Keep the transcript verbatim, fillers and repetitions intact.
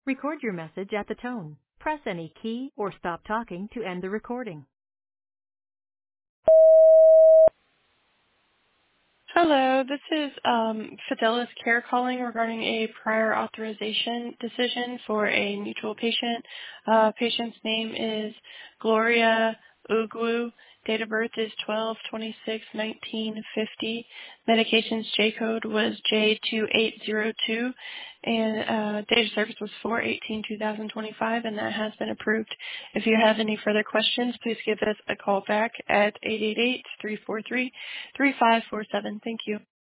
Record your message at the tone. Press any key or stop talking to end the recording. Hello, this is um, Fidelis Care calling regarding a prior authorization decision for a mutual patient. Uh, patient's name is Gloria Ugwu. Date of birth is twelve twenty-six nineteen fifty. Medications J code was J two eight zero two, and uh, date of service was four eighteen two thousand twenty-five, and that has been approved. If you have any further questions, please give us a call back at eight eight eight, three four three, three five four seven. Thank you.